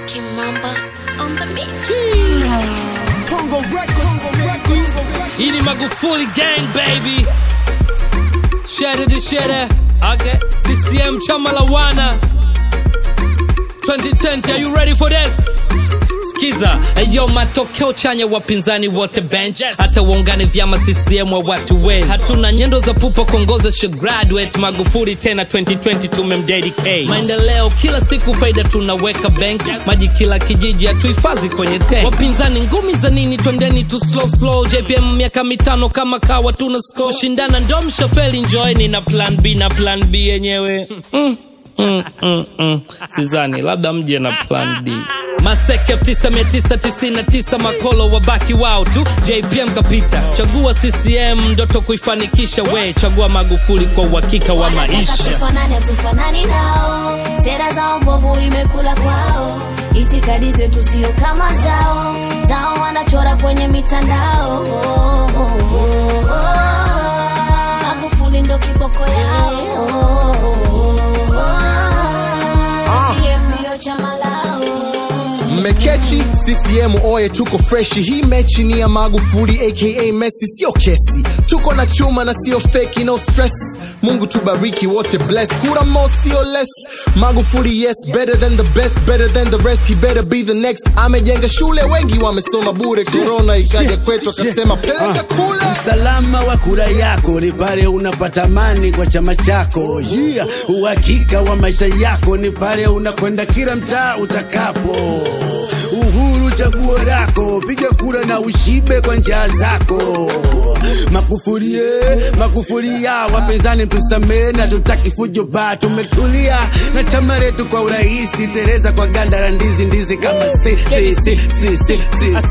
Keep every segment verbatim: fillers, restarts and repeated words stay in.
Kimamba on the beat. Tongo Records, Records. Ini Magufuli gang, baby. Share the share. Okay. C C M chama la wana. twenty twenty, are you ready for this? Skiza, ayo matokeo chanya wapinzani wote bench. Hata uungane vyama C C M wa watu we. Hatuna nyendo za pupa kongoza she graduate. Magufuli tena twenty twenty tumemdedicate. Maendeleo kila siku faida tunaweka bank. Maji kila kijiji hatuhifadhi kwenye tank. Wapinzani ngumi za nini twendeni tu slow slow. J P M miaka mitano kama kawa tuna score. Shindana ndo mshafeli enjoy ni na plan B na plan B yenyewe. Mm. Mm, mm, mm. Sizani, labda mje na plan D. Maseke elfu tisa mia tisa tisini na tisa makolo wabaki wao tu. J P M kapita. Chagua C C M ndoto kuifanikisha we. Chagua Magufuli kwa uhakika wa maisha. Tufanani tufanani nao. Sera zao mbovu imekula kwao. Itikadi zetu sio kama zao. Zao wanachora kwenye mitandao. Oh, oh, oh, oh. Magufuli ndo kiboko yao. Oh, oh, oh. Mekechi, C C M oye tuko freshi. Hii mechi ni ya Magufuli aka Messi, sio kesi. Tuko na chuma na sio fake, no stress. Mungu tubariki wote bless. Kura mo sio less. Magufuli yes, better than the best, better than the rest. He better be the next. Amejenga shule wengi wamesoma bure. Corona ikaja kwetu akasema peleka kule. Usalama wa kura yako ni pale unapata amani kwa chama chako. Yeah, uhakika wa maisha yako ni pale unakwenda kila mtaa utakapo. Uhuru chaguo lako, piga kura na ushibe kwa njia zako. Magufuli eh, Magufuli ya wapinzani tusamee na tutaki fujo ba. Tumetulia na chama letu kwa urahisi. Tereza kwa ganda la ndizi ndizi kama si si si si si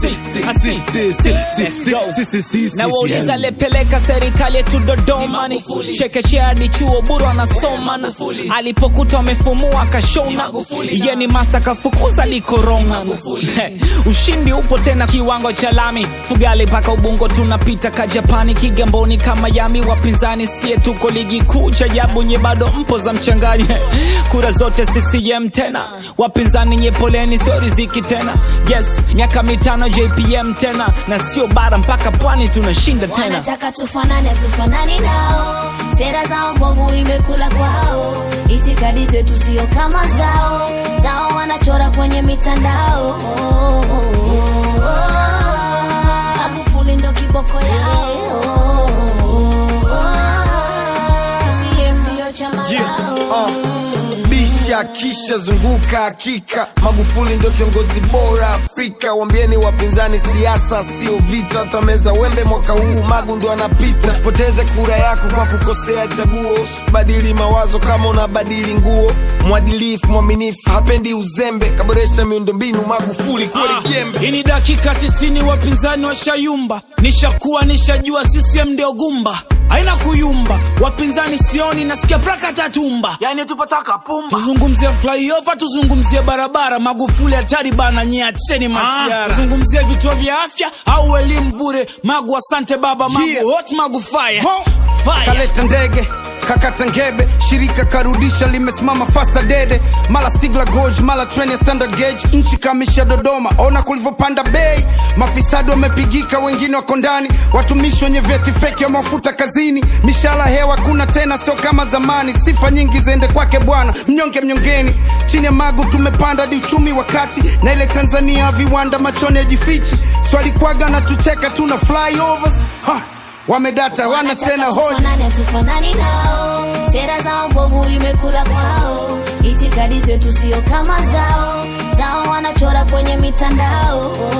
si si. Na wauliza lepeleka serikali yetu Dodoma. Chekechea hadi chuo buru anasoma. Alipokuta wamefumua kashona. Ye ni master kafukuza di korona. Ushindi upo tena kiwango cha lami. Fugali paka Ubungo tunapita ka Japani. Kigamboni kama Yami. Wapinzani siye tuko ligi kuu cha jabu nye bado mpo za mchanganye. Kura zote C C M tena. Wapinzani nye poleni sio riziki tena. Yes, miaka mitano J P M tena. Na sio bara mpaka pwani tunashinda tena. Wanataka tufanane tufanani nao. Sera zao mbovu imekula kwao. Itikadi zetu sio kama zao. Zao wanachora kwenye mitandao. Oh, oh, oh, oh. Magufuli ndo kiboko yao. Oh, oh, oh. C C M ndio chama lao. Bisha kisha zunguka hakika. Magufuli ndo kiongozi bora Afrika. Wambieni wapinzani siasa sio vita. Tameza wembe mwaka huu Magu ndo anapita. Usipoteze kura yako kwa kukosea chaguo. Usibadili mawazo kama unabadili nguo. Mwadilifu, mwaminifu, hapendi uzembe. Kaboresha miundombinu Magufuli kweli jembe. Hii ni dakika tisini wapinzani washayumba. Nishakuwa nishajua C C M ndio gumba. Haina kuyumba. Wapinzani sioni nasikia braka tatumba. Yani tupataka pumba. Tuzungumzie flyover, tuzungumzie barabara. Magufuli hatari bana nyiacheni masiara. Ah, tuzungumzie vituo vya afya au elimu bure. Magu asante baba Magu, yeah. Hot Magu fire, fire. Kaleta ndege kakata ngebe, shirika karudisha limesimama faster dede. Mala Stigla Gorge, mala train ya standard gauge. Nchi kamisha Dodoma, ona kulivopanda bei. Mafisadi wamepigika, wengine wako ndani. Watumishi wenye vyeti fake ya mafuta kazini. Mishala hewa kuna tena sio kama zamani. Sifa nyingi zende kwake bwana, mnyonge mnyongeni. Chini ya Magu tumepanda di uchumi wakati. Na ile Tanzania viwanda machoni ya jifichi. Swali kwaga na tucheka tuna flyovers. Ha! Wamedata wana tena hoja. Tufanani tufanani nao. Sera zao mbovu imekula kwao. Itikadi zetu sio kama zao. Zao wanachora kwenye mitandao.